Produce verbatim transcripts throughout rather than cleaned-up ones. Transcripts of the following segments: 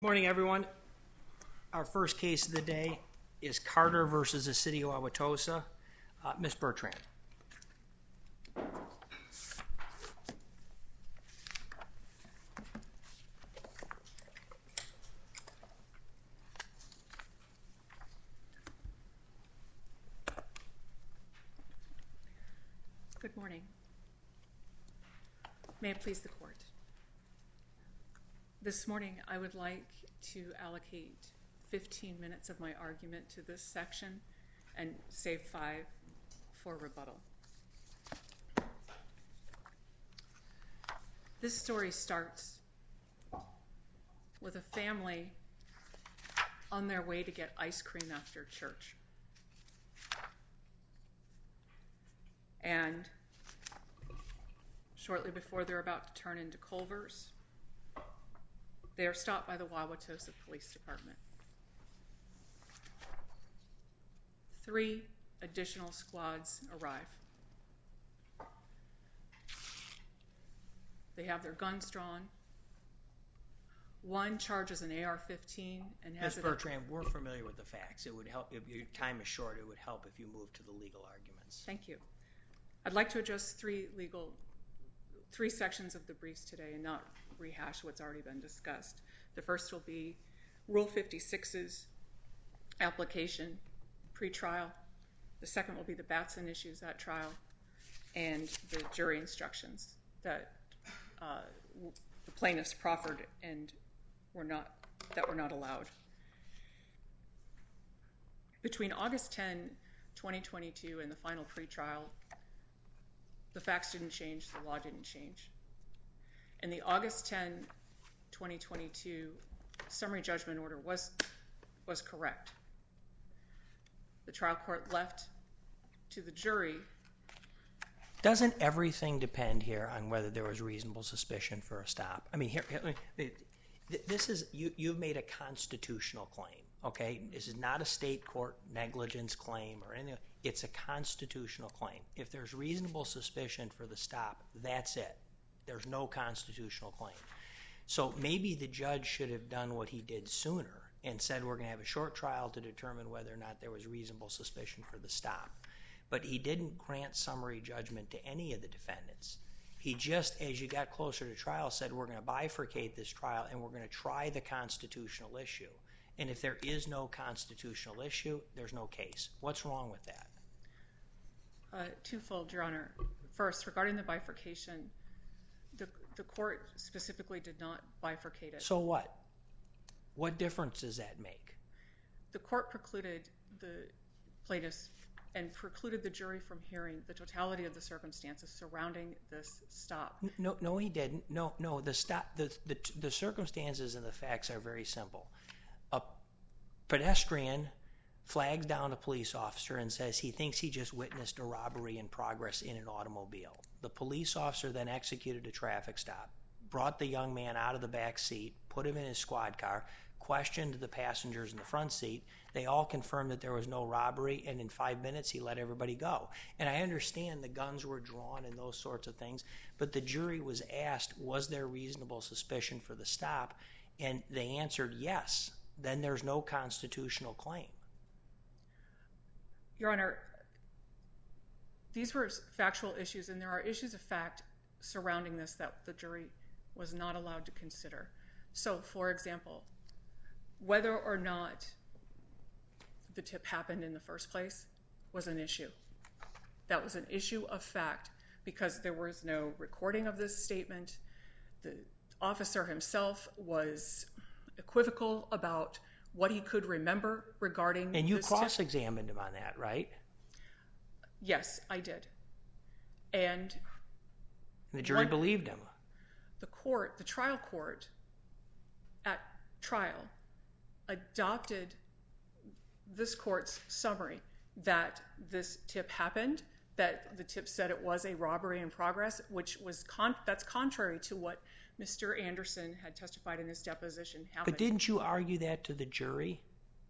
Morning, everyone. Our first case of the day is Carter versus the City of Wauwatosa. Uh, Miz Bertrand. Good morning. May it please the court. This morning, I would like to allocate fifteen minutes of my argument to this section and save five for rebuttal. This story starts with a family on their way to get ice cream after church. And shortly before they're about to turn into Culver's, they are stopped by the Wauwatosa Police Department. Three additional squads arrive. They have their guns drawn. One charges an A R fifteen and has Miz Bertrand, we're familiar with the facts. It would help, if your time is short, it would help if you move to the legal arguments. Thank you. I'd like to address three legal, three sections of the briefs today and not rehash what's already been discussed. The first will be Rule fifty-six's application pre-trial. The second will be the Batson issues at trial and the jury instructions that uh, the plaintiffs proffered and were not that were not allowed. Between August tenth, twenty twenty-two and the final pre-trial, the facts didn't change, the law didn't change. In the August tenth, twenty twenty-two summary judgment order was, was correct. The trial court left to the jury. Doesn't everything depend here on whether there was reasonable suspicion for a stop? I mean, here, here this is, you, you've made a constitutional claim, okay? This is not a state court negligence claim or anything. It's a constitutional claim. If there's reasonable suspicion for the stop, that's it. There's no constitutional claim. So maybe the judge should have done what he did sooner and said we're going to have a short trial to determine whether or not there was reasonable suspicion for the stop. But he didn't grant summary judgment to any of the defendants. He just, as you got closer to trial, said we're going to bifurcate this trial and we're going to try the constitutional issue. And if there is no constitutional issue, there's no case. What's wrong with that? Uh, twofold, Your Honor. First, regarding the bifurcation, the, the court specifically did not bifurcate it. So what? What difference does that make? The court precluded the plaintiffs and precluded the jury from hearing the totality of the circumstances surrounding this stop. No, no, he didn't. No, no. The stop, the the, the circumstances and the facts are very simple. A pedestrian flags down a police officer and says he thinks he just witnessed a robbery in progress in an automobile. The police officer then executed a traffic stop, brought the young man out of the back seat, put him in his squad car, questioned the passengers in the front seat. They all confirmed that there was no robbery, and in five minutes he let everybody go. And I understand the guns were drawn and those sorts of things, but the jury was asked, was there reasonable suspicion for the stop? And they answered yes. Then there's no constitutional claim. Your Honor, these were factual issues, and there are issues of fact surrounding this that the jury was not allowed to consider. So, for example, whether or not the tip happened in the first place was an issue. That was an issue of fact because there was no recording of this statement. The officer himself was equivocal about what he could remember regarding And you this cross-examined him on that, right? Yes, I did. And the jury one, believed him. The court, the trial court at trial adopted this court's summary that this tip happened, that the tip said it was a robbery in progress, which was con- that's contrary to what Mister Anderson had testified in his deposition happened. But didn't you argue that to the jury?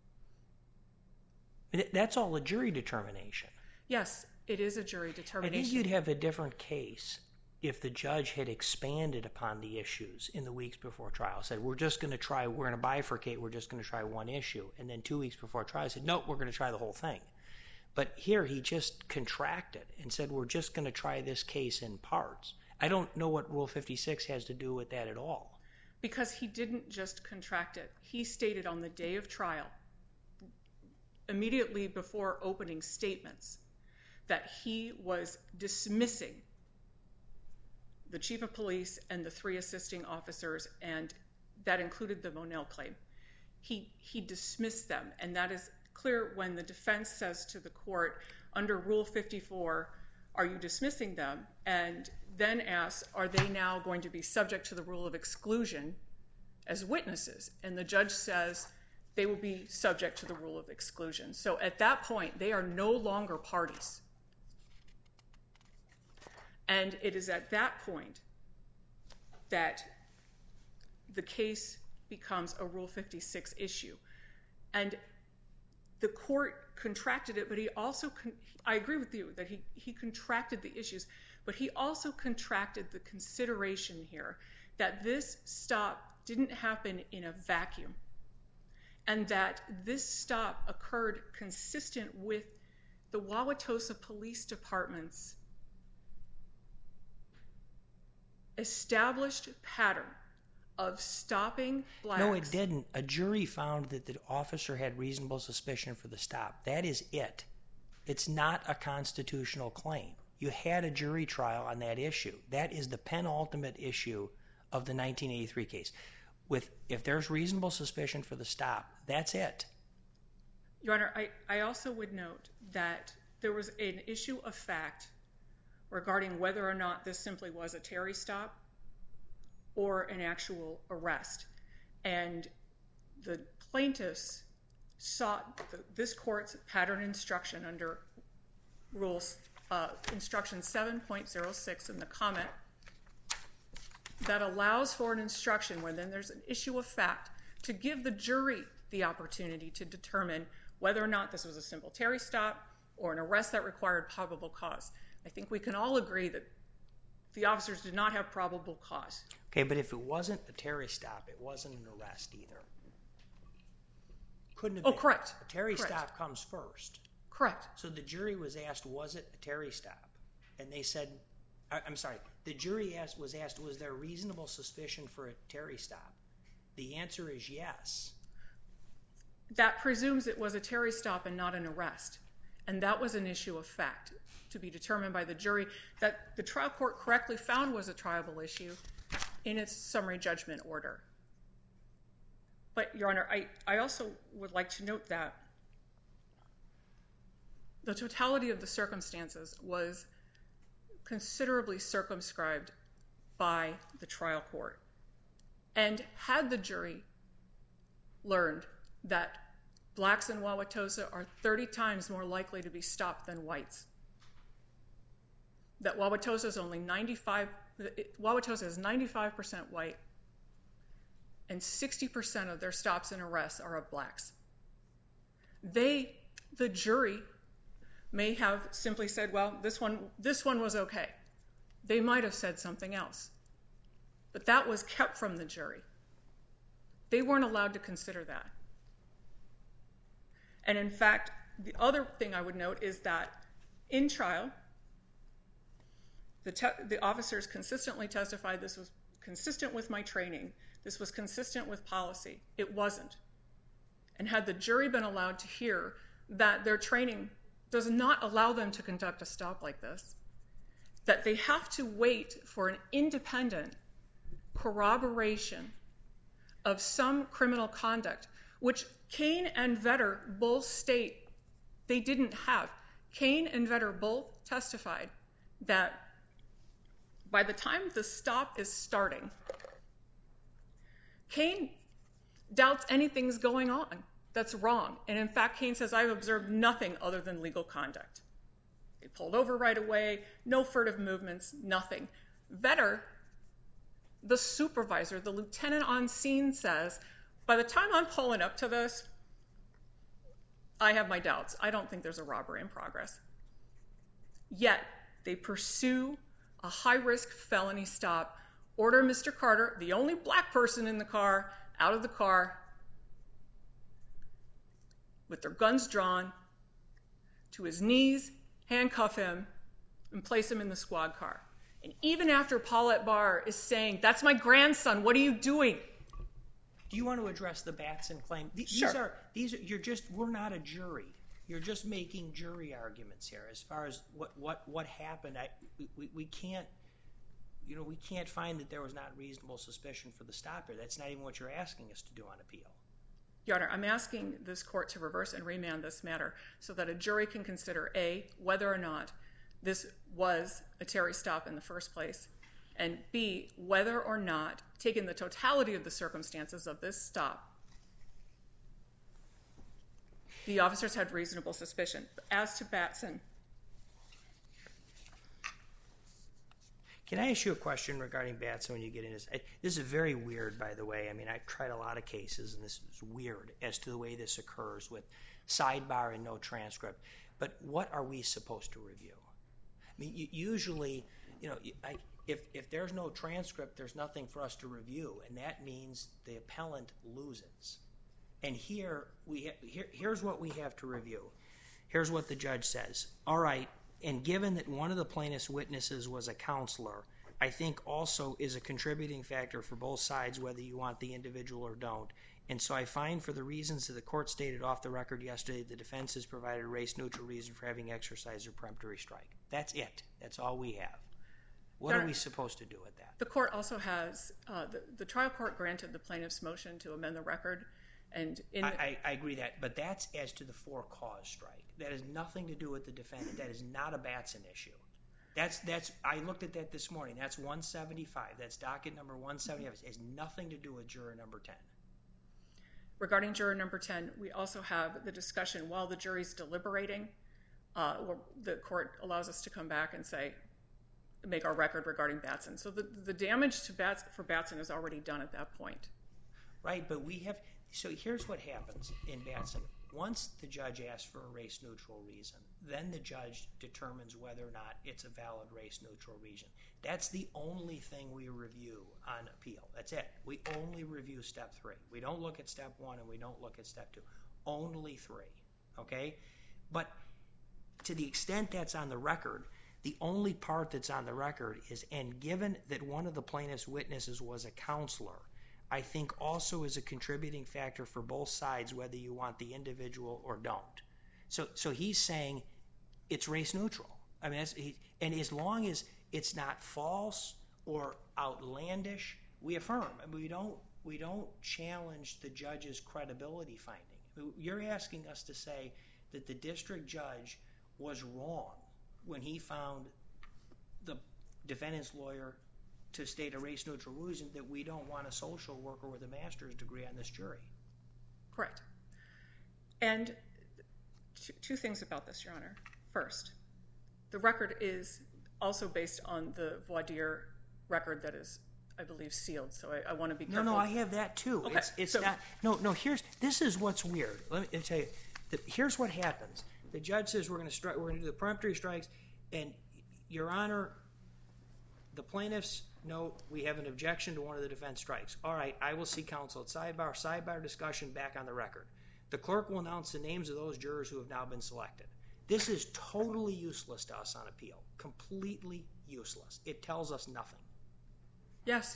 That's all a jury determination. Yes, it is a jury determination. I think you'd have a different case if the judge had expanded upon the issues in the weeks before trial, said, we're just going to try, we're going to bifurcate, we're just going to try one issue, and then two weeks before trial said, no, we're going to try the whole thing. But here he just contracted and said, we're just going to try this case in parts. I don't know what Rule fifty-six has to do with that at all. Because he didn't just contract it. He stated on the day of trial, immediately before opening statements, that he was dismissing the chief of police and the three assisting officers, and that included the Monell claim. He, he dismissed them, and that is clear when the defense says to the court, under Rule fifty-four, are you dismissing them? And then asks, are they now going to be subject to the rule of exclusion as witnesses? And the judge says they will be subject to the rule of exclusion. So at that point, they are no longer parties. And it is at that point that the case becomes a Rule fifty-six issue. And the court contracted it, but he also, con- I agree with you that he, he contracted the issues, but he also contracted the consideration here that this stop didn't happen in a vacuum, and that this stop occurred consistent with the Wauwatosa Police Department's established pattern of stopping blacks. No, it didn't. A jury found that the officer had reasonable suspicion for the stop. That is it. It's not a constitutional claim. You had a jury trial on that issue. That is the penultimate issue of the nineteen eighty-three case. With if there's reasonable suspicion for the stop, that's it. Your Honor, I, I also would note that there was an issue of fact regarding whether or not this simply was a Terry stop or an actual arrest. And the plaintiffs sought the, this court's pattern instruction under Rules uh, Instruction seven point oh six in the comment that allows for an instruction when then there's an issue of fact to give the jury the opportunity to determine whether or not this was a simple Terry stop or an arrest that required probable cause. I think we can all agree that the officers did not have probable cause. Okay, but if it wasn't a Terry stop, it wasn't an arrest either. Couldn't have Oh, been. correct. A Terry correct. stop comes first. Correct. So the jury was asked, was it a Terry stop? And they said, I'm sorry, the jury asked, was asked, was there reasonable suspicion for a Terry stop? The answer is yes. That presumes it was a Terry stop and not an arrest. And that was an issue of fact to be determined by the jury that the trial court correctly found was a triable issue in its summary judgment order. But, Your Honor, I, I also would like to note that the totality of the circumstances was considerably circumscribed by the trial court. And had the jury learned that blacks in Wauwatosa are thirty times more likely to be stopped than whites, that Wauwatosa is only ninety-five, Wauwatosa is ninety-five percent white, and sixty percent of their stops and arrests are of blacks. They, the jury, may have simply said, well, this one, this one was okay. They might have said something else. But that was kept from the jury. They weren't allowed to consider that. And in fact, the other thing I would note is that in trial, the, te- the officers consistently testified this was consistent with my training. This was consistent with policy. It wasn't. And had the jury been allowed to hear that their training does not allow them to conduct a stop like this, that they have to wait for an independent corroboration of some criminal conduct, which Kane and Vetter both state they didn't have. Kane and Vetter both testified that by the time the stop is starting, Kane doubts anything's going on that's wrong. And in fact, Kane says, I've observed nothing other than legal conduct. They pulled over right away, no furtive movements, nothing. Vetter, the supervisor, the lieutenant on scene, says, by the time I'm pulling up to this, I have my doubts. I don't think there's a robbery in progress. Yet, they pursue a high-risk felony stop, order Mister Carter, the only black person in the car, out of the car with their guns drawn, to his knees, handcuff him, and place him in the squad car. And even after Paulette Barr is saying, that's my grandson, what are you doing? Do you want to address the Batson claim? These Sure. are, these are, you're just, we're not a jury. You're just making jury arguments here. As far as what, what, what happened, I, we, we can't, you know, we can't find that there was not reasonable suspicion for the stop here. That's not even what you're asking us to do on appeal. Your Honor, I'm asking this court to reverse and remand this matter so that a jury can consider, A, whether or not this was a Terry stop in the first place, and B, whether or not, taking the totality of the circumstances of this stop, the officers had reasonable suspicion. As to Batson. Can I ask you a question regarding Batson when you get in this? This is very weird, by the way. I mean, I've tried a lot of cases, and this is weird as to the way this occurs with sidebar and no transcript. But what are we supposed to review? I mean, you, usually, you know, I, if if there's no transcript, there's nothing for us to review, and that means the appellant loses. And here we ha- here, here's what we have to review. Here's what the judge says. All right. And given that one of the plaintiff's witnesses was a counselor, I think also is a contributing factor for both sides, whether you want the individual or don't. And so I find, for the reasons that the court stated off the record yesterday, the defense has provided a race-neutral reason for having exercised a peremptory strike. That's it. That's all we have. What There, are we supposed to do with that? The court also has, uh, the, the trial court granted the plaintiff's motion to amend the record. And in I, the, I, I agree that, but that's as to the for-cause strike. That has nothing to do with the defendant. That is not a Batson issue. That's that's. I looked at that this morning. That's one seventy-five. That's docket number one seventy-five. It has nothing to do with juror number ten. Regarding juror number ten, we also have the discussion while the jury's deliberating. Uh, the court allows us to come back and say, make our record regarding Batson. So the the damage to Bats for Batson is already done at that point. Right, but we have. So here's what happens in Batson. Once the judge asks for a race-neutral reason, then the judge determines whether or not it's a valid race-neutral reason. That's the only thing we review on appeal. That's it. We only review step three. We don't look at step one and we don't look at step two. Only three, okay? But to the extent that's on the record, the only part that's on the record is, and given that one of the plaintiff's witnesses was a counselor, I think also is a contributing factor for both sides, whether you want the individual or don't. So so he's saying it's race neutral. I mean, that's, he, and as long as it's not false or outlandish, we affirm. I mean, we don't we don't challenge the judge's credibility finding. You're asking us to say that the district judge was wrong when he found the defendant's lawyer to state a race-neutral reason, that we don't want a social worker with a master's degree on this jury. Correct. And two, two things about this, Your Honor. First, the record is also based on the voir dire record that is, I believe, sealed. So I, I want to be careful. No, no, I have that too. Okay, It's, it's so, not. No, no. Here's this is what's weird. Let me tell you. The, here's what happens. The judge says we're going to strike. We're going to do the peremptory strikes, and Your Honor, the plaintiffs. No, we have an objection to one of the defense strikes. All right, I will see counsel at sidebar. Sidebar discussion back on the record. The clerk will announce the names of those jurors who have now been selected. This is totally useless to us on appeal. Completely useless. It tells us nothing. Yes,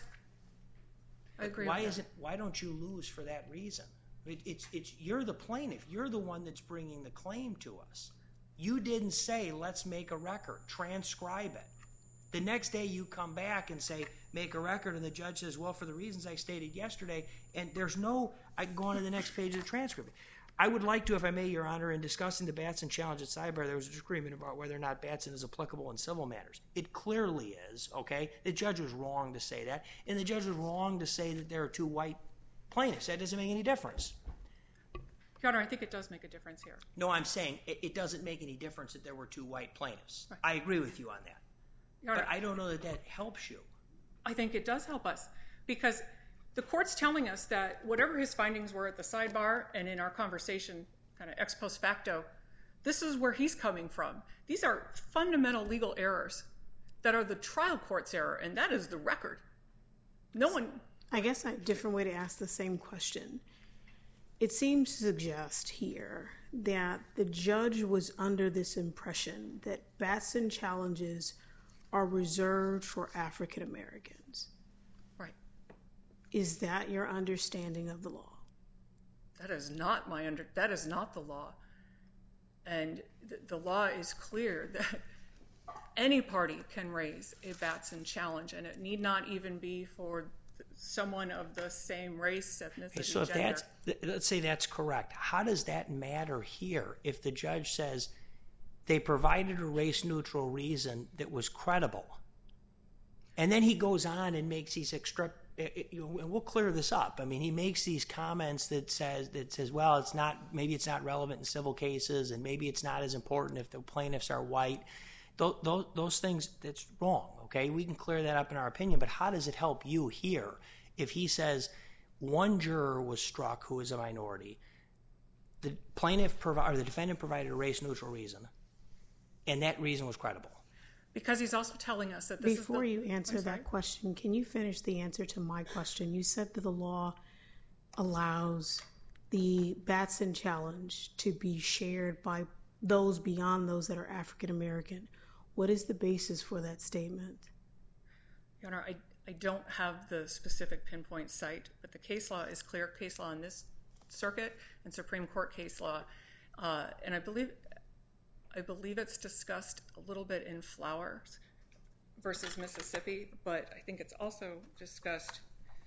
I agree. Why with is it? Why don't you lose for that reason? It, it's it's you're the plaintiff. You're the one that's bringing the claim to us. You didn't say let's make a record. Transcribe it. The next day you come back and say, make a record, and the judge says, well, for the reasons I stated yesterday, and there's no, I can go on to the next page of the transcript. I would like to, if I may, Your Honor, in discussing the Batson challenge at sidebar, there was a disagreement about whether or not Batson is applicable in civil matters. It clearly is, okay? The judge was wrong to say that, and the judge was wrong to say that there are two white plaintiffs. That doesn't make any difference. Your Honor, I think it does make a difference here. No, I'm saying it, it doesn't make any difference that there were two white plaintiffs. Right. I agree with you on that. Your Honor, But I don't know that that helps you. I think it does help us because the court's telling us that whatever his findings were at the sidebar and in our conversation, kind of ex post facto, this is where he's coming from. These are fundamental legal errors that are the trial court's error, and that is the record. No one... I guess a different way to ask the same question. It seems to suggest here that the judge was under this impression that Batson challenges are reserved for African Americans. Right. Is that your understanding of the law? That is not my under. That is not the law. And th- the law is clear that any party can raise a Batson challenge, and it need not even be for someone of the same race, ethnicity, okay, so if gender. that's, let's say that's correct, how does that matter here if the judge says they provided a race-neutral reason that was credible? And then he goes on and makes these extra, and we'll clear this up. I mean, he makes these comments that says, that says, well, it's not, maybe it's not relevant in civil cases, and maybe it's not as important if the plaintiffs are white. Those, those, those things, that's wrong, okay? We can clear that up in our opinion, but how does it help you here if he says one juror was struck who is a minority, the plaintiff provi- or the defendant provided a race-neutral reason, and that reason was credible? Because he's also telling us that this Before is the, you answer that question, can you finish the answer to my question? You said that the law allows the Batson challenge to be shared by those beyond those that are African American. What is the basis for that statement? Your Honor, I, I don't have the specific pinpoint site, but the case law is clear, case law in this circuit and Supreme Court case law. Uh, and I believe I believe it's discussed a little bit in Flowers versus Mississippi, but I think it's also discussed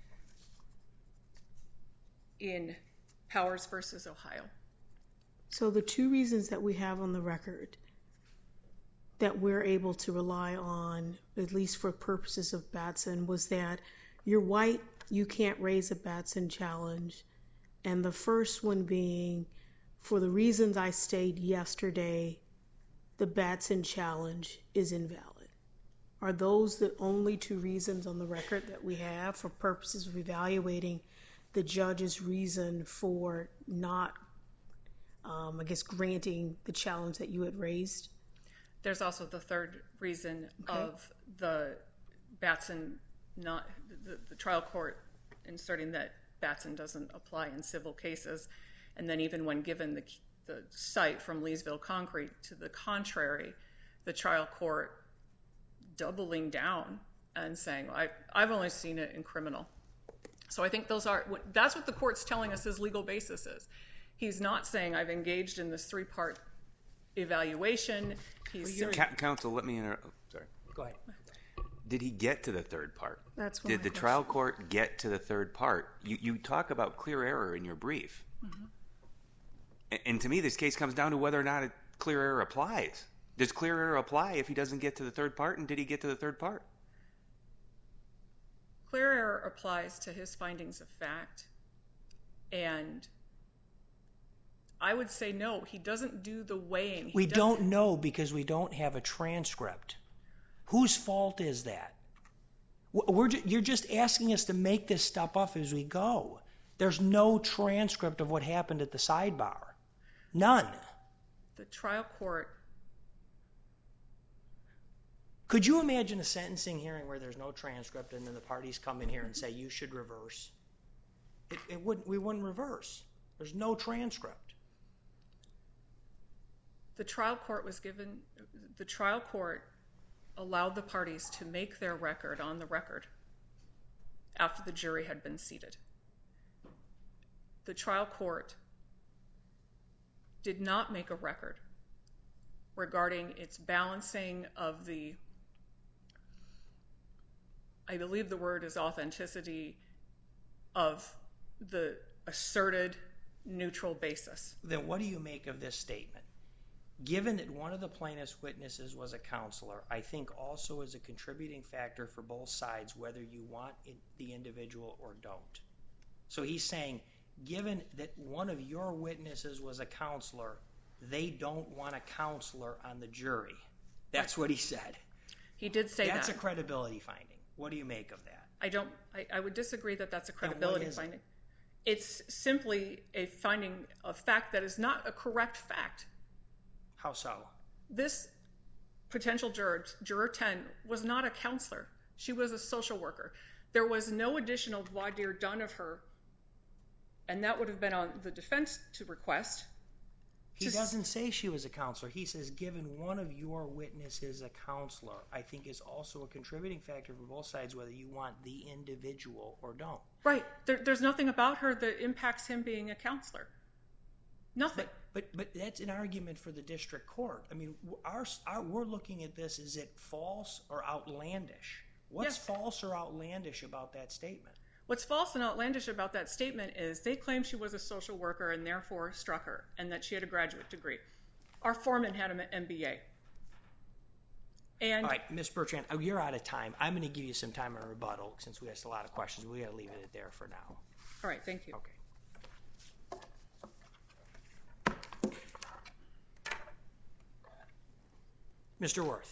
in Powers versus Ohio. So the two reasons that we have on the record that we're able to rely on, at least for purposes of Batson, was that you're white, you can't raise a Batson challenge. And the first one being, for the reasons I stated yesterday, the Batson challenge is invalid. Are those the only two reasons on the record that we have for purposes of evaluating the judge's reason for not, um, I guess, granting the challenge that you had raised? There's also the third reason okay. of the Batson, not the, the trial court inserting that Batson doesn't apply in civil cases. And then even when given the, the cite from Leesville Concrete to the contrary, the trial court doubling down and saying, I, I've only seen it in criminal. So I think those are, that's what the court's telling us his legal basis is. He's not saying I've engaged in this three-part evaluation. He's well, Ca- counsel, let me interrupt. Oh, sorry. Go ahead. Did he get to the third part? That's what Did the question. trial court get to the third part? You, you talk about clear error in your brief. Mm-hmm. And, and to me, this case comes down to whether or not a clear error applies. Does clear error apply if he doesn't get to the third part? And did he get to the third part? Clear error applies to his findings of fact. And I would say no, he doesn't do the weighing. He we don't know because we don't have a transcript. Whose fault is that? We're ju- you're just asking us to make this stuff up as we go. There's no transcript of what happened at the sidebar. None. The trial court... Could you imagine a sentencing hearing where there's no transcript and then the parties come in here and say, you should reverse? It, it wouldn't. We wouldn't reverse. There's no transcript. The trial court was given... The trial court allowed the parties to make their record on the record after the jury had been seated. The trial court did not make a record regarding its balancing of the, I believe the word is authenticity, of the asserted neutral basis. Then what do you make of this statement? Given that one of the plaintiff's witnesses was a counselor, I think also is a contributing factor for both sides, whether you want it, the individual or don't. So he's saying, given that one of your witnesses was a counselor, they don't want a counselor on the jury. That's what he said. He did say that's that. That's a credibility finding. What do you make of that? I don't. I, I would disagree that that's a credibility finding. It? It's simply a finding of fact that is not a correct fact. How so? This potential juror, juror ten, was not a counselor. She was a social worker. There was no additional voir dire done of her, and that would have been on the defense to request. He doesn't say she was a counselor. He says, given one of your witnesses a counselor, I think is also a contributing factor for both sides, whether you want the individual or don't. Right. There, there's nothing about her that impacts him being a counselor. Nothing. But, but but that's an argument for the district court. I mean, our, our we're looking at this, is it false or outlandish? What's Yes. false or outlandish about that statement? What's false and outlandish about that statement is they claim she was a social worker and therefore struck her, and that she had a graduate degree. Our foreman had an M B A. And All right, Miz Bertrand, oh, you're out of time. I'm going to give you some time in rebuttal since we asked a lot of questions. We got to leave it there for now. all right, thank you. Okay. Mister Worth.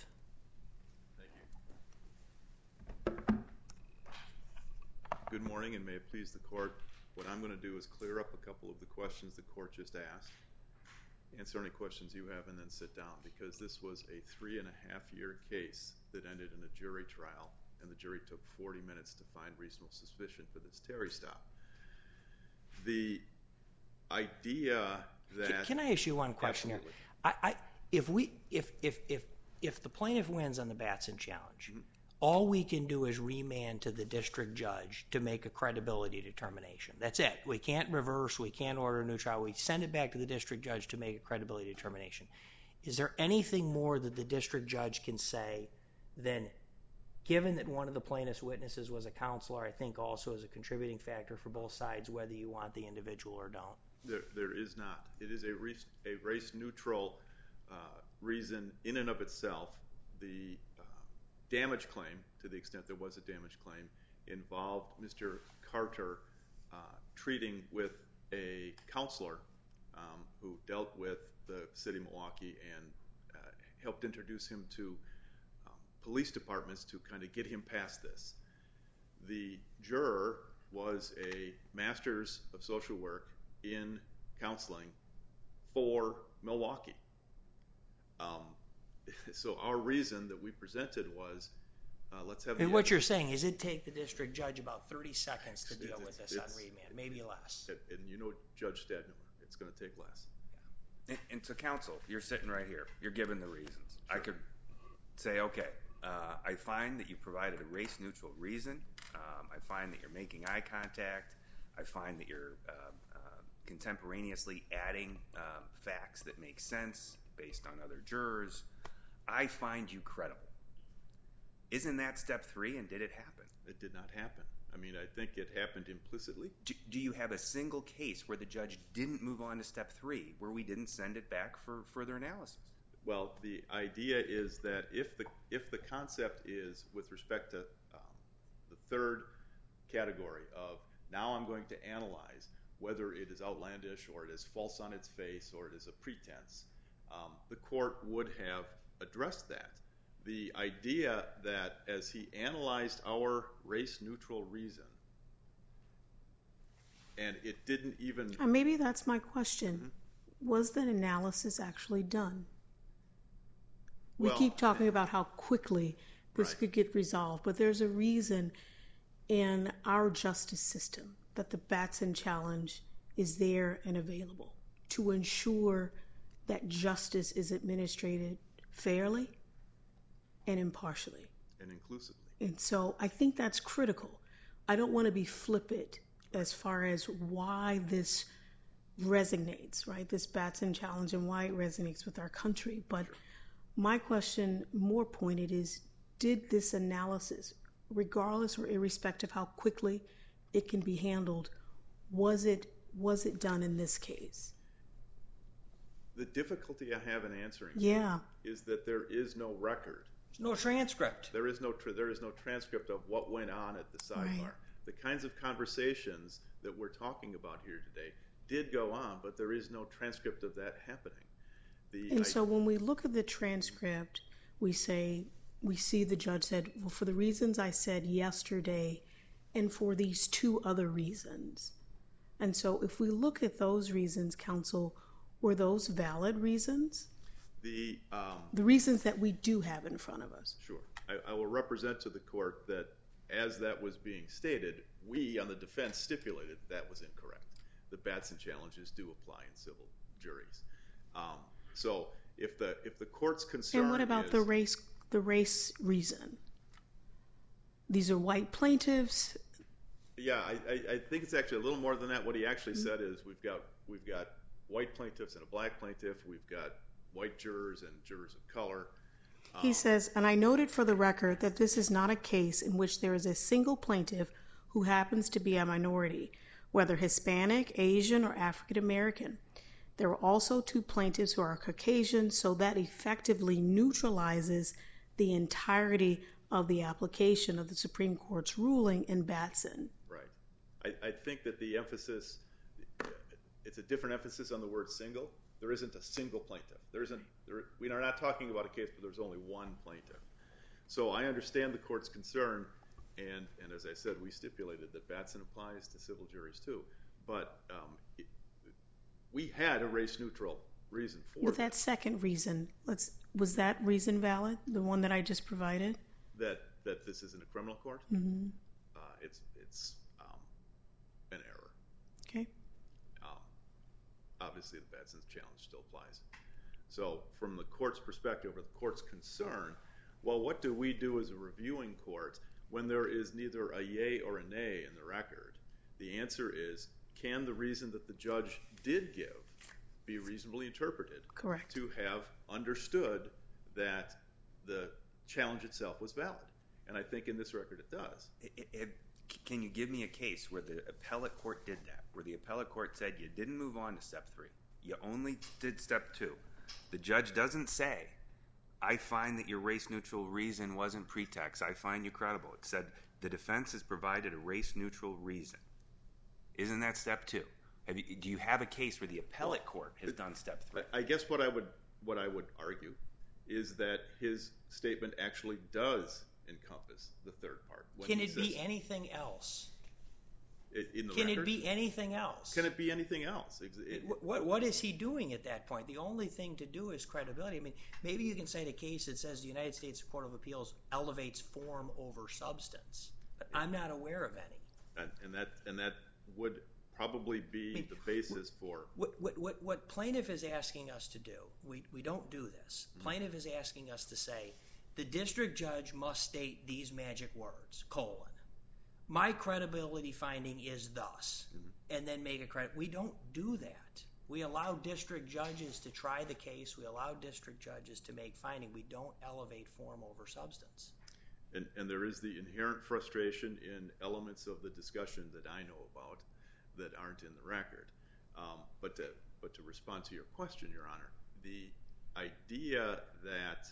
Good morning, and may it please the court. What I'm going to do is clear up a couple of the questions the court just asked, answer any questions you have, and then sit down, because this was a three and a half year case that ended in a jury trial, and the jury took forty minutes to find reasonable suspicion for this Terry stop. The idea that... Can, can I ask you one question Absolutely. here? I, I, if we, if, if, if, if the plaintiff wins on the Batson challenge, Mm-hmm. all we can do is remand to the district judge to make a credibility determination. That's it. We can't reverse. We can't order a new trial. We send it back to the district judge to make a credibility determination. Is there anything more that the district judge can say than, given that one of the plaintiff's witnesses was a counselor, I think also is a contributing factor for both sides, whether you want the individual or don't? There, there is not. It is a race, a race-neutral uh, reason in and of itself. The uh, damage claim, to the extent there was a damage claim, involved Mister Carter uh, treating with a counselor um, who dealt with the city of Milwaukee and uh, helped introduce him to um, police departments to kind of get him past this. The juror was a master's of social work in counseling for Milwaukee. Um, so our reason that we presented was, uh, let's have... And the what evidence. you're saying is it take the district judge about thirty seconds to deal It's- with this it's- on remand, maybe less. And, and you know Judge Stadner, it's going to take less. And, and to counsel, you're sitting right here. You're given the reasons. I could say, okay, uh, I find that you provided a race-neutral reason. Um, I find that you're making eye contact. I find that you're uh, uh, contemporaneously adding um, facts that make sense based on other jurors. I find you credible. Isn't that step three, and did it happen? It did not happen. I mean, I think it happened implicitly. Do, do you have a single case where the judge didn't move on to step three, where we didn't send it back for further analysis? Well, the idea is that if the if the concept is with respect to um, the third category of now I'm going to analyze whether it is outlandish or it is false on its face or it is a pretense, um, the court would have addressed that. The idea that as he analyzed our race-neutral reason, and it didn't even... And maybe that's my question. Mm-hmm. Was that analysis actually done? We Well, keep talking about how quickly this Right. could get resolved, but there's a reason in our justice system that the Batson Challenge is there and available to ensure that justice is administered fairly and impartially. and inclusively. And so I think that's critical. I don't want to be flippant as far as why this resonates, right? This Batson Challenge and why it resonates with our country. But my question, more pointed, is did this analysis, regardless or irrespective of how quickly it can be handled, was it was it done in this case? The difficulty I have in answering Yeah. is that there is no record. There's no transcript. There is no tra- there is no transcript of what went on at the sidebar. Right. The kinds of conversations that we're talking about here today did go on, but there is no transcript of that happening. The And I- so when we look at the transcript, we say, we see the judge said, well, for the reasons I said yesterday and for these two other reasons. And so if we look at those reasons, counsel, were those valid reasons? The um, The reasons that we do have in front of us. Sure. I, I will represent to the court that as that was being stated, we on the defense stipulated that was incorrect. The Batson challenges do apply in civil juries. Um, so if the if the court's concern And what about is, the race the race reason? These are white plaintiffs. Yeah, I, I, I think it's actually a little more than that. What he actually mm-hmm. said is we've got we've got white plaintiffs and a black plaintiff. We've got white jurors and jurors of color. Um, he says, and I noted for the record that this is not a case in which there is a single plaintiff who happens to be a minority, whether Hispanic, Asian, or African American. There are also two plaintiffs who are Caucasian, so that effectively neutralizes the entirety of the application of the Supreme Court's ruling in Batson. Right. I, I think that the emphasis, it's a different emphasis on the word single. There isn't a single plaintiff. There isn't. There, we are not talking about a case where there's only one plaintiff. So I understand the court's concern, and, and as I said, we stipulated that Batson applies to civil juries too. But um, it, we had a race-neutral reason for With that. that second reason, let's was that reason valid? The one that I just provided? That that this isn't a criminal court? Mm-hmm. Uh, it's it's um, an error. Okay. Um, obviously, the Batson challenge still applies. So, from the court's perspective or the court's concern, well, what do we do as a reviewing court when there is neither a yay or a nay in the record? The answer is, can the reason that the judge did give be reasonably interpreted? Correct. To have understood that the challenge itself was valid. And I think in this record it does. It, it, can you give me a case where the appellate court did that, where the appellate court said you didn't move on to step three, you only did step two? The judge doesn't say, I find that your race-neutral reason wasn't pretext. I find you credible. It said the defense has provided a race-neutral reason. Isn't that step two? Have you, do you have a case where the appellate court has done step three? I guess what I would what I would argue is that his statement actually does encompass the third part. Can it be anything else? In the Can record? it be anything else? Can it be anything else? It, it, what, what is he doing at that point? The only thing to do is credibility. I mean, maybe you can cite a case that says the United States Court of Appeals elevates form over substance, but I'm not aware of any. And, and that and that would probably be I mean, the basis for what, what what what plaintiff is asking us to do. We we don't do this. Mm-hmm. Plaintiff is asking us to say the district judge must state these magic words: colon. My credibility finding is thus, mm-hmm. and then make a credit. We don't do that. We allow district judges to try the case. We allow district judges to make finding. We don't elevate form over substance. And, and there is the inherent frustration in elements of the discussion that I know about that aren't in the record. Um, but to but to respond to your question, Your Honor, the idea that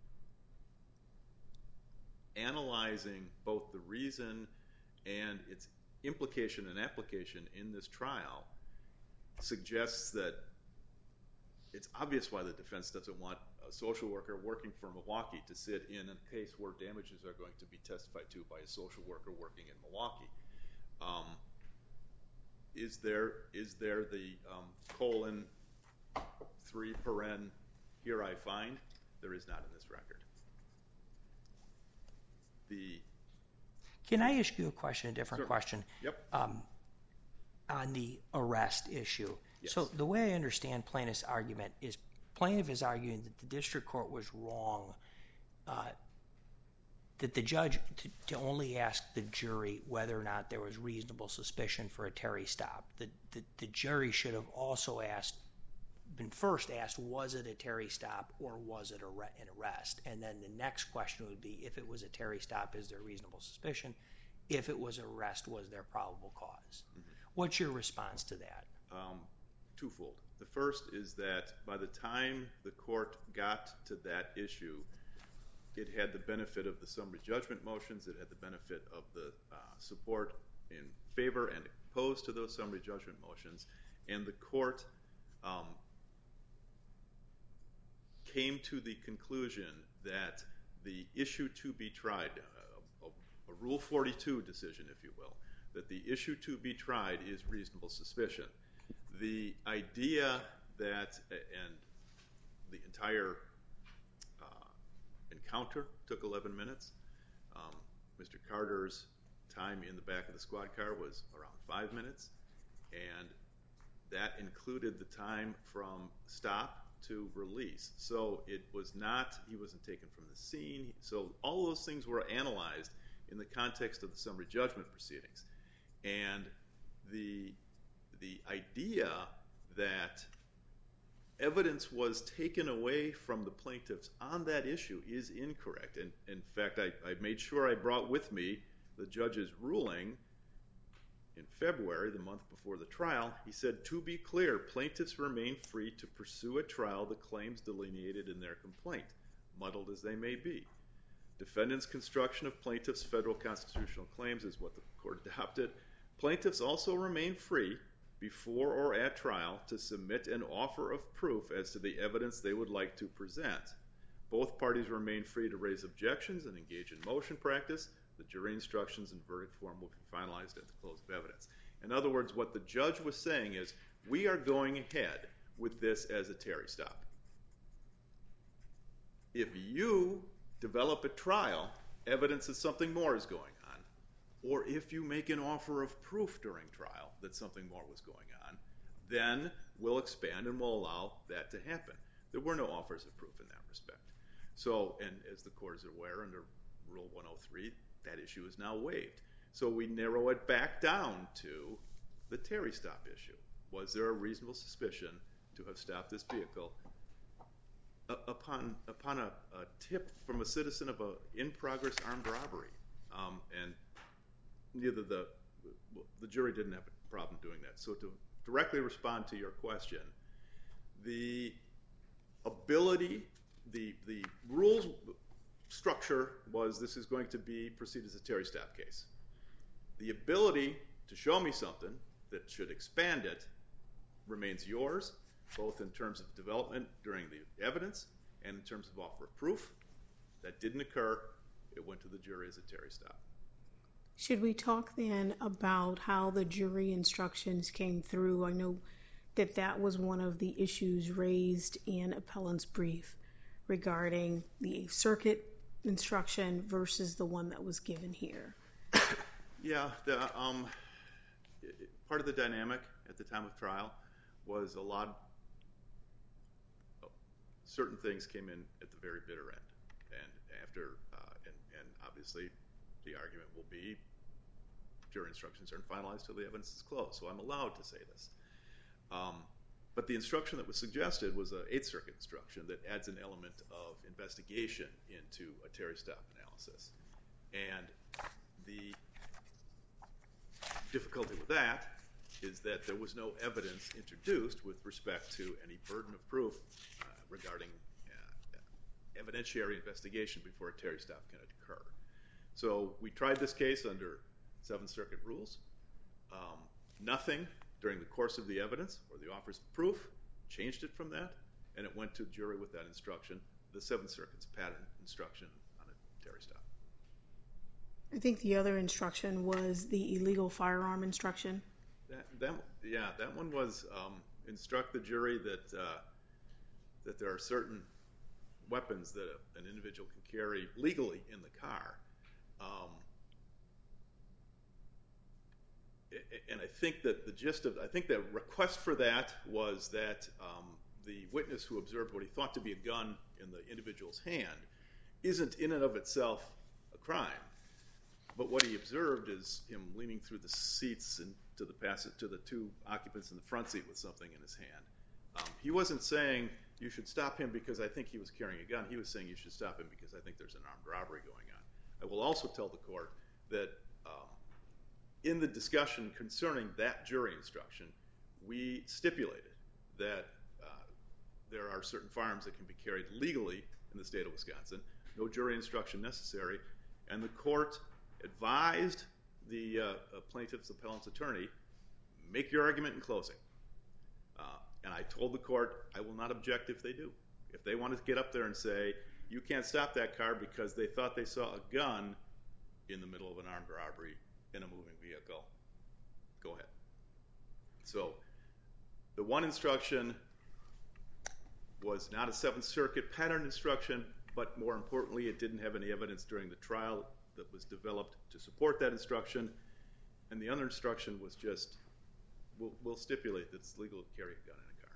analyzing both the reason and its implication and application in this trial suggests that it's obvious why the defense doesn't want a social worker working for Milwaukee to sit in a case where damages are going to be testified to by a social worker working in Milwaukee. Um, is there is there the um, colon three paren here I find? There is not in this record. The Can I ask you a question, a different Sure. question? Yep. Um, on the arrest issue. Yes. So the way I understand plaintiff's argument is plaintiff is arguing that the district court was wrong, uh, that the judge to, to only ask the jury whether or not there was reasonable suspicion for a Terry stop. The, the, the jury should have also asked, been first asked, was it a Terry stop or was it a re- an arrest? And then the next question would be, if it was a Terry stop, is there reasonable suspicion? If it was an arrest, was there probable cause? Mm-hmm. What's your response to that? Um, twofold. The first is that by the time the court got to that issue, it had the benefit of the summary judgment motions. It had the benefit of the uh, support in favor and opposed to those summary judgment motions. And the court um, came to the conclusion that the issue to be tried, uh, a, a Rule forty-two decision, if you will, that the issue to be tried is reasonable suspicion. The idea that, and the entire uh, encounter took eleven minutes. Um, Mister Carter's time in the back of the squad car was around five minutes, and that included the time from stop to release. So it was not, he wasn't taken from the scene. So all those things were analyzed in the context of the summary judgment proceedings. And the the idea that evidence was taken away from the plaintiffs on that issue is incorrect. And in fact, I, I made sure I brought with me the judge's ruling in February, the month before the trial. He said, to be clear, plaintiffs remain free to pursue at trial the claims delineated in their complaint, muddled as they may be. Defendant's construction of plaintiffs' federal constitutional claims is what the court adopted. Plaintiffs also remain free, before or at trial, to submit an offer of proof as to the evidence they would like to present. Both parties remain free to raise objections and engage in motion practice. The jury instructions and verdict form will be finalized at the close of evidence. In other words, what the judge was saying is, we are going ahead with this as a Terry stop. If you develop at trial evidence that something more is going on, or if you make an offer of proof during trial that something more was going on, then we'll expand and we'll allow that to happen. There were no offers of proof in that respect. So, and as the court is aware, under Rule one oh three, that issue is now waived. So we narrow it back down to the Terry stop issue. Was there a reasonable suspicion to have stopped this vehicle uh, upon upon a, a tip from a citizen of a in-progress armed robbery? Um, and neither the the jury didn't have a problem doing that. So to directly respond to your question, the ability, the the rules structure was this is going to be proceed as a Terry stop case. The ability to show me something that should expand it remains yours, both in terms of development during the evidence and in terms of offer of proof. That didn't occur. It went to the jury as a Terry stop. Should we talk then about how the jury instructions came through? I know that that was one of the issues raised in appellant's brief regarding the Eighth Circuit instruction versus the one that was given here. Yeah, the, um, part of the dynamic at the time of trial was a lot of certain things came in at the very bitter end. And after, uh, and, and obviously the argument will be jury instructions aren't finalized till the evidence is closed. So I'm allowed to say this. Um, but the instruction that was suggested was an Eighth Circuit instruction that adds an element of investigation into a Terry stop analysis. And the difficulty with that is that there was no evidence introduced with respect to any burden of proof uh, regarding uh, evidentiary investigation before a Terry stop can occur. So we tried this case under Seventh Circuit rules. Um, nothing during the course of the evidence or the offers of proof changed it from that, and it went to jury with that instruction, the Seventh Circuit's pattern instruction on a Terry stop. I think the other instruction was the illegal firearm instruction. That, that yeah, that one was um, instruct the jury that uh, that there are certain weapons that a, an individual can carry legally in the car. Um, and I think that the gist of, I think the request for that was that um, the witness who observed what he thought to be a gun in the individual's hand isn't in and of itself a crime. But what he observed is him leaning through the seats and to the pass- to the two occupants in the front seat with something in his hand. Um, he wasn't saying you should stop him because I think he was carrying a gun. He was saying you should stop him because I think there's an armed robbery going on. I will also tell the court that um, in the discussion concerning that jury instruction, we stipulated that uh, there are certain firearms that can be carried legally in the state of Wisconsin, no jury instruction necessary, and the court advised the uh, plaintiff's appellant's attorney, make your argument in closing. Uh, and I told the court, I will not object if they do. If they want to get up there and say, you can't stop that car because they thought they saw a gun in the middle of an armed robbery in a moving vehicle, go ahead. So the one instruction was not a Seventh Circuit pattern instruction, but more importantly, it didn't have any evidence during the trial that was developed to support that instruction. And the other instruction was just, we'll, we'll stipulate that it's legal to carry a gun in a car.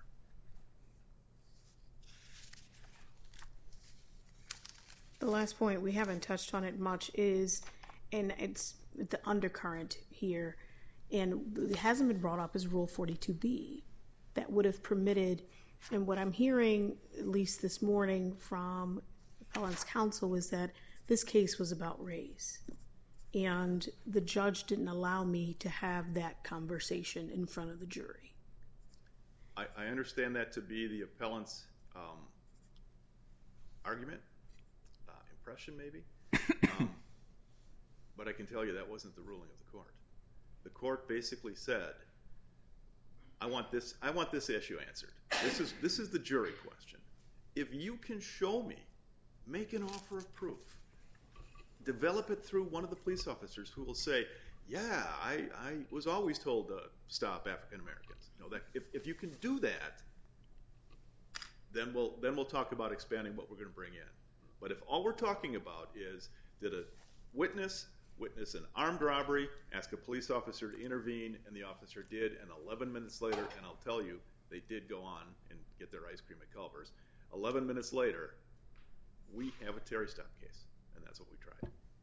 The last point, we haven't touched on it much, is, and it's the undercurrent here, and it hasn't been brought up, is Rule forty-two B. That would have permitted, and what I'm hearing, at least this morning from appellant's counsel, is that this case was about race. And the judge didn't allow me to have that conversation in front of the jury. I, I understand that to be the appellant's um, argument, uh, impression maybe. um, but I can tell you that wasn't the ruling of the court. The court basically said, I want this, I want this issue answered. This is, this is the jury question. If you can show me, make an offer of proof. Develop it through one of the police officers who will say, yeah, I, I was always told to stop African Americans. You know, that if, if you can do that, then we'll then we'll talk about expanding what we're going to bring in. But if all we're talking about is, did a witness witness an armed robbery, ask a police officer to intervene, and the officer did, and eleven minutes later, and I'll tell you, they did go on and get their ice cream at Culver's. eleven minutes later, we have a Terry stop case, and that's what we tried.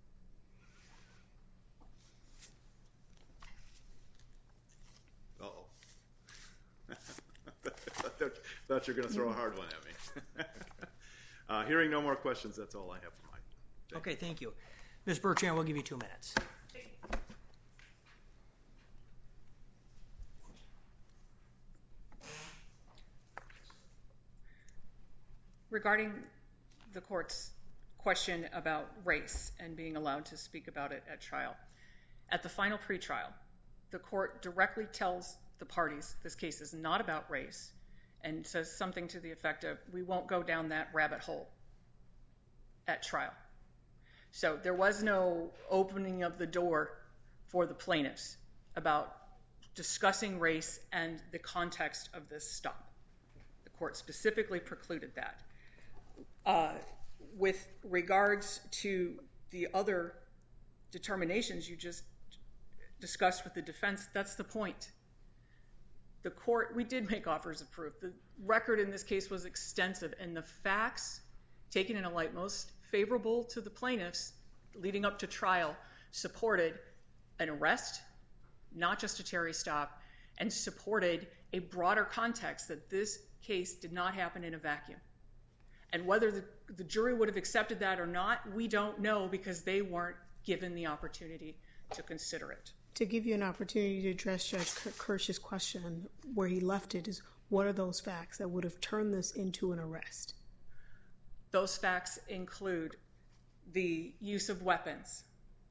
Uh-oh. Thought you were going to throw a hard one at me. uh, hearing no more questions, that's all I have for mine. Thank okay, thank you. Miz Bertrand, we'll give you two minutes. Regarding the court's question about race and being allowed to speak about it at trial, at the final pretrial, the court directly tells the parties this case is not about race and says something to the effect of, we won't go down that rabbit hole at trial. So there was no opening of the door for the plaintiffs about discussing race and the context of this stop. The court specifically precluded that. Uh, with regards to the other determinations you just discussed with the defense, that's the point. The court, we did make offers of proof. The record in this case was extensive, and the facts taken in a light most favorable to the plaintiffs leading up to trial supported an arrest, not just a Terry stop, and supported a broader context that this case did not happen in a vacuum. And whether the, the jury would have accepted that or not, we don't know because they weren't given the opportunity to consider it. To give you an opportunity to address Judge Kirsch's question, where he left it, is what are those facts that would have turned this into an arrest? Those facts include the use of weapons,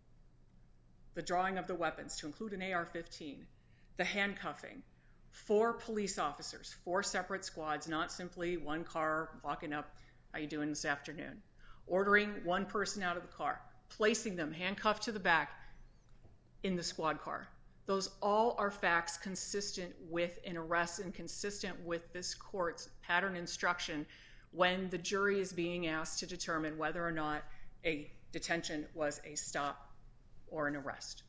the drawing of the weapons to include an A R fifteen, the handcuffing, four police officers, four separate squads, not simply one car walking up, how you doing this afternoon, ordering one person out of the car, placing them handcuffed to the back in the squad car. Those all are facts consistent with an arrest and consistent with this court's pattern instruction when the jury is being asked to determine whether or not a detention was a stop or an arrest.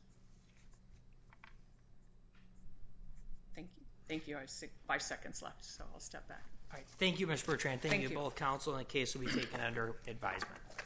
Thank you. Thank you. I have six, five seconds left, so I'll step back. All right. Thank you, Miz Bertrand. Thank, Thank you, you. both counsel, and the case will be taken under advisement.